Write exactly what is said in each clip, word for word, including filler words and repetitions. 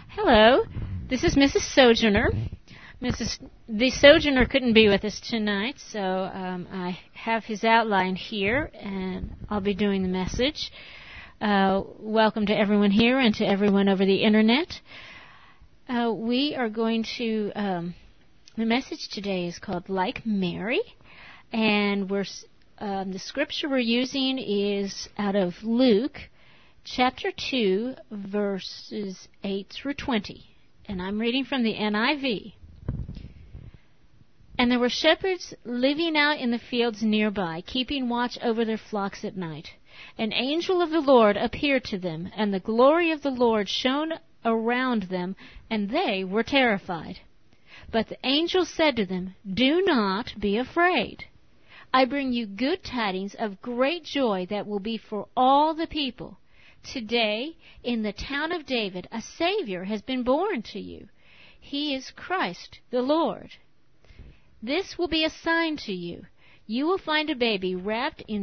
Hello, this is Missus Sojourner. Missus The Sojourner couldn't be with us tonight, so um, I have his outline here, and I'll be doing the message. Uh, welcome to everyone here and to everyone over the Internet. Uh, we are going to, um, the message today is called Like Mary, and we're um, the scripture we're using is out of Luke chapter two, verses eight through twenty, and I'm reading from the N I V. And there were shepherds living out in the fields nearby, keeping watch over their flocks at night. An angel of the Lord appeared to them, and the glory of the Lord shone around them, and they were terrified. But the angel said to them, "Do not be afraid. I bring you good tidings of great joy that will be for all the people. Today, in the town of David, a Savior has been born to you. He is Christ the Lord. This will be a sign to you. You will find a baby wrapped in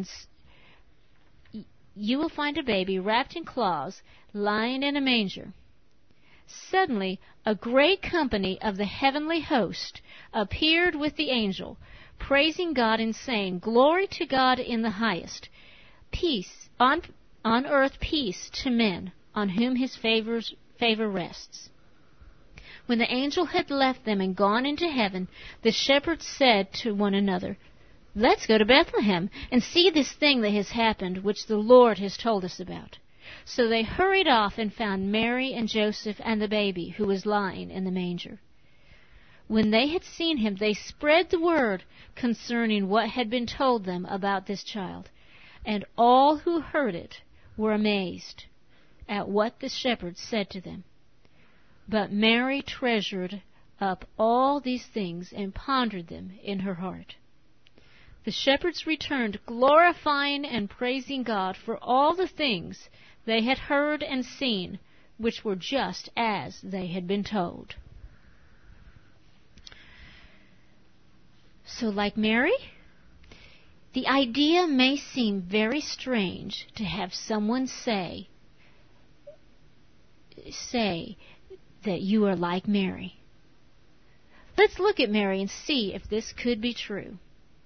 you will find a baby wrapped in cloths, lying in a manger." Suddenly, a great company of the heavenly host appeared with the angel, praising God and saying, "Glory to God in the highest. Peace on on earth, peace to men on whom His favors, favor rests." When the angel had left them and gone into heaven, the shepherds said to one another, "Let's go to Bethlehem and see this thing that has happened, which the Lord has told us about." So they hurried off and found Mary and Joseph and the baby, who was lying in the manger. When they had seen him, they spread the word concerning what had been told them about this child. And all who heard it were amazed at what the shepherds said to them. But Mary treasured up all these things and pondered them in her heart. The shepherds returned, glorifying and praising God for all the things they had heard and seen, which were just as they had been told. So, like Mary, the idea may seem very strange to have someone say, say that you are like Mary. Let's look at Mary and see if this could be true.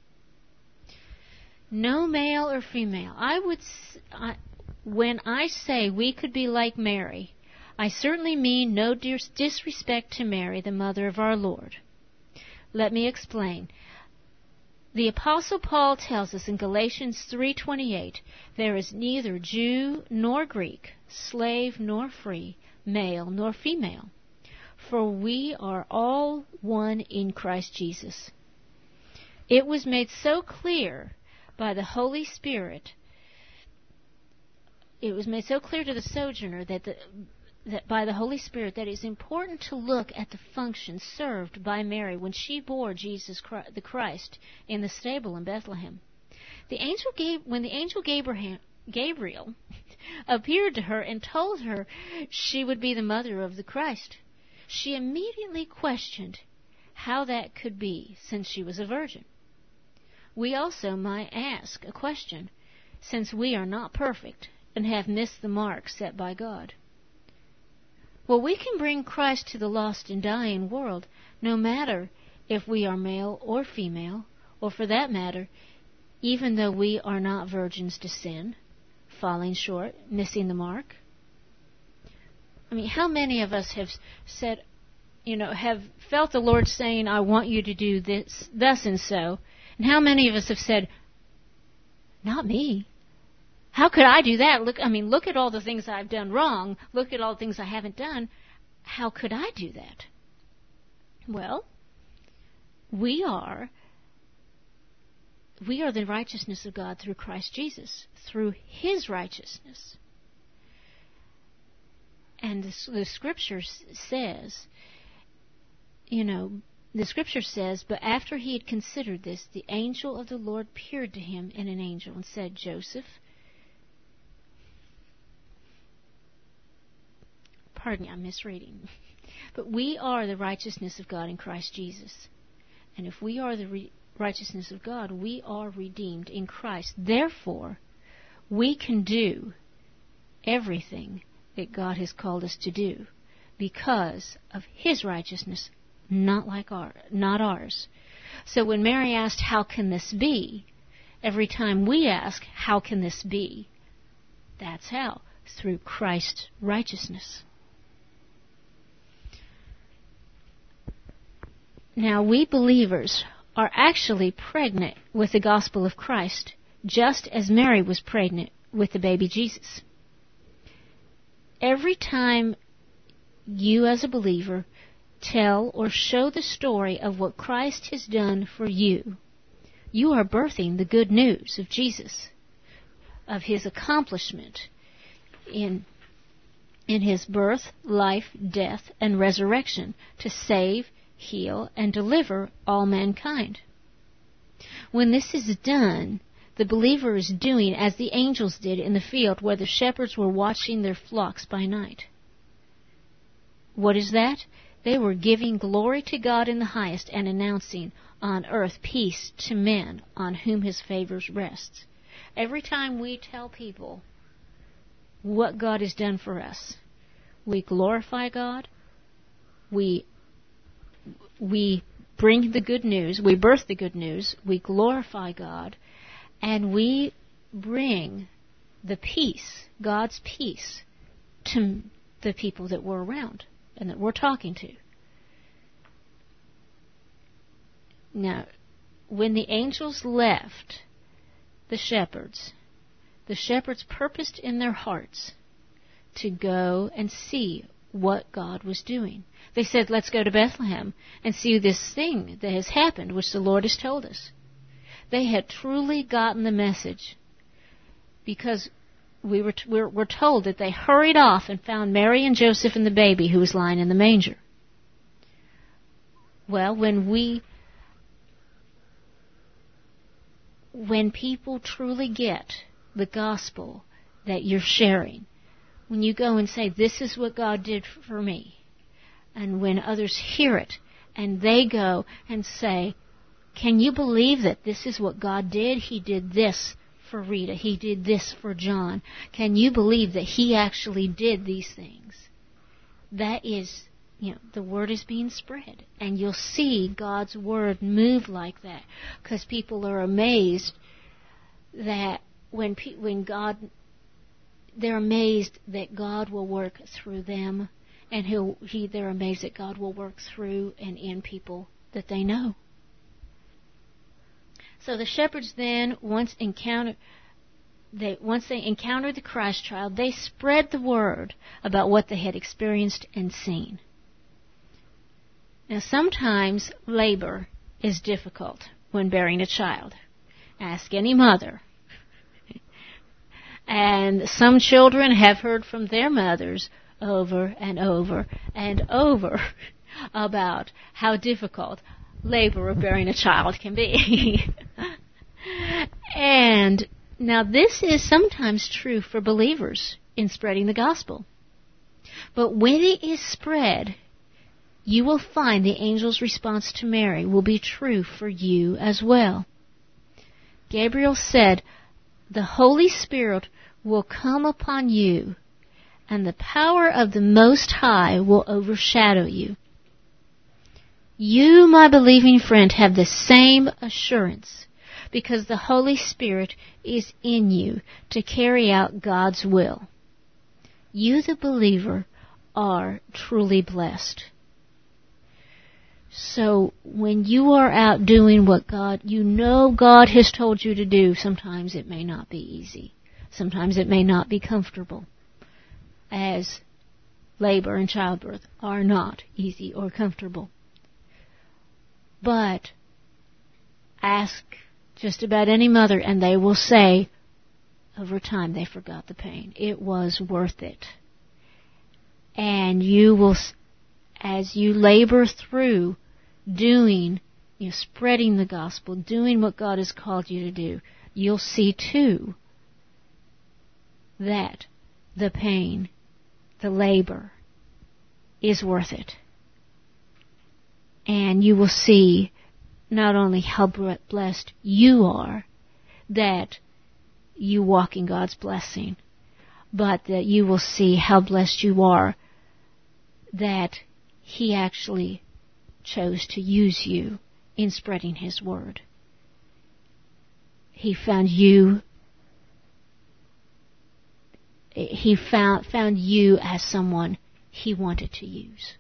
No male or female. I would, I, when I say we could be like Mary, I certainly mean no dis- disrespect to Mary, the mother of our Lord. Let me explain. The Apostle Paul tells us in Galatians three twenty-eight, "There is neither Jew nor Greek, slave nor free, male nor female, for we are all one in Christ Jesus." It was made so clear by the Holy Spirit, it was made so clear to the sojourner that, the, that by the Holy Spirit that it's important to look at the function served by Mary when she bore Jesus Christ, the Christ in the stable in Bethlehem. The angel gave, when the angel Gabriel, Gabriel appeared to her and told her she would be the mother of the Christ, she immediately questioned how that could be, since she was a virgin. We also might ask a question, since we are not perfect and have missed the mark set by God. Well, we can bring Christ to the lost and dying world, no matter if we are male or female, or for that matter, even though we are not virgins to sin, falling short, missing the mark. I mean, how many of us have said, you know, have felt the Lord saying, "I want you to do this, thus and so," and how many of us have said, "Not me. How could I do that? Look, I mean, look at all the things I've done wrong. Look at all the things I haven't done. How could I do that?" Well, we are we are the righteousness of God through Christ Jesus, through His righteousness. And the, the Scripture says, you know, the Scripture says, "But after he had considered this, the angel of the Lord appeared to him in an angel and said, 'Joseph,'" pardon me, I'm misreading. "But we are the righteousness of God in Christ Jesus. And if we are the re- righteousness of God, we are redeemed in Christ. Therefore, we can do everything that God has called us to do. because of His righteousness, not like our, not ours. So when Mary asked, how can this be? Every time we ask, how can this be? That's how, through Christ's righteousness. Now, we believers are actually pregnant with the gospel of Christ, just as Mary was pregnant with the baby Jesus. Every time you as a believer tell or show the story of what Christ has done for you, you are birthing the good news of Jesus, of His accomplishment in, in His birth, life, death, and resurrection to save, heal, and deliver all mankind. When this is done, the believer is doing as the angels did in the field where the shepherds were watching their flocks by night. What is that? They were giving glory to God in the highest and announcing on earth peace to men on whom His favors rests. Every time we tell people what God has done for us, we glorify God, we we bring the good news, we birth the good news, we glorify God, and we bring the peace, God's peace, to the people that we're around and that we're talking to. Now, when the angels left the shepherds, the shepherds purposed in their hearts to go and see what God was doing. They said, let's go to Bethlehem and see this thing that has happened, which the Lord has told us. They had truly gotten the message, because we were, t- we're, we're told that they hurried off and found Mary and Joseph and the baby who was lying in the manger. Well, when we, when people truly get the gospel that you're sharing, when you go and say, this is what God did for me, and when others hear it, and they go and say, can you believe that this is what God did? He did this for Rita. He did this for John. Can you believe that He actually did these things? That is, you know, the word is being spread. And you'll see God's word move like that, because people are amazed that when pe- when God, they're amazed that God will work through them, and he'll, he, they're amazed that God will work through and in people that they know. So the shepherds then, once encountered, they, once they encountered the Christ child, they spread the word about what they had experienced and seen. Now, sometimes labor is difficult when bearing a child. Ask any mother. And some children have heard from their mothers over and over and over about how difficult labor of bearing a child can be. And now this is sometimes true for believers in spreading the gospel. But when it is spread, you will find the angel's response to Mary will be true for you as well. Gabriel said, the Holy Spirit will come upon you, and the power of the Most High will overshadow you. You, my believing friend, have the same assurance, because the Holy Spirit is in you to carry out God's will. You, the believer, are truly blessed. So when you are out doing what God, you know God has told you to do, sometimes it may not be easy. Sometimes it may not be comfortable, as labor and childbirth are not easy or comfortable. But ask just about any mother, and they will say, over time they forgot the pain. It was worth it. And you will, as you labor through doing, you know, spreading the gospel, doing what God has called you to do, you'll see too that the pain, the labor, is worth it. And you will see not only how blessed you are that you walk in God's blessing, but that you will see how blessed you are that He actually chose to use you in spreading His word. He found you He found found you as someone He wanted to use.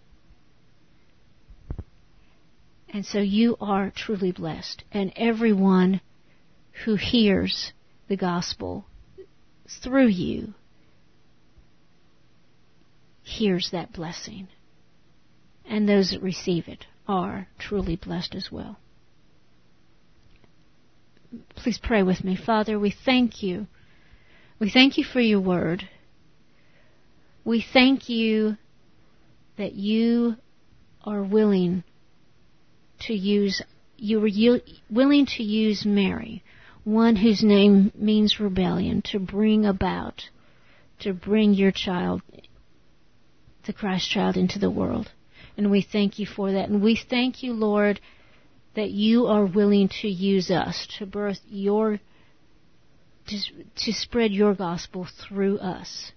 And so you are truly blessed. And everyone who hears the gospel through you hears that blessing. And those that receive it are truly blessed as well. Please pray with me. Father, we thank you. We thank you for your word. We thank you that you are willing to use, you were willing to use Mary, one whose name means rebellion, to bring about, to bring your child, the Christ child, into the world. And we thank you for that. And we thank you, Lord, that you are willing to use us to birth your, to, to spread your gospel through us.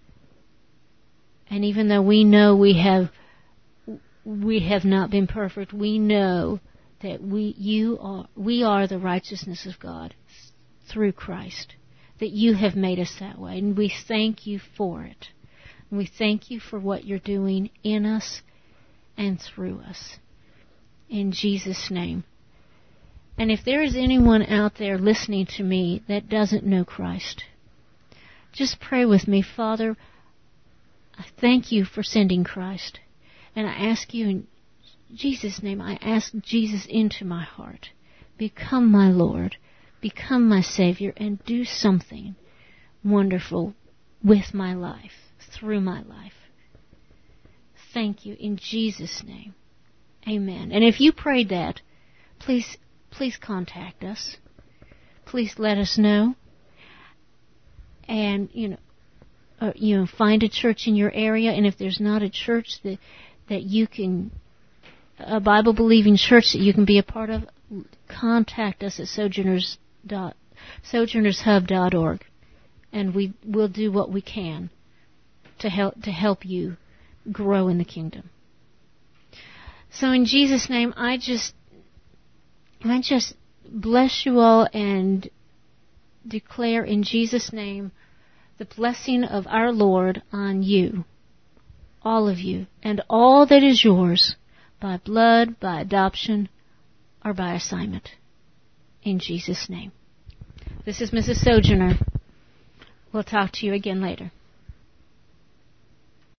And even though we know we have we have not been perfect, we know that we you are we are the righteousness of God through Christ, that you have made us that way, and we thank you for it. And we thank you for what you're doing in us and through us. In Jesus' name. And if there is anyone out there listening to me that doesn't know Christ, just pray with me. Father, I thank you for sending Christ. And I ask you in Jesus' name, I ask Jesus into my heart. Become my Lord. Become my Savior and do something wonderful with my life, through my life. Thank you in Jesus' name. Amen. And if you prayed that, please, please contact us. Please let us know. And, you know, uh, you know, find a church in your area. And if there's not a church that that you can, a Bible-believing church that you can be a part of, contact us at sojourners dot sojourners hub dot org, and we will do what we can to help to help you grow in the kingdom. So in Jesus' name, I just I just bless you all and declare in Jesus' name the blessing of our Lord on you, all of you, and all that is yours by blood, by adoption, or by assignment. In Jesus' name. This is Missus Sojourner. We'll talk to you again later.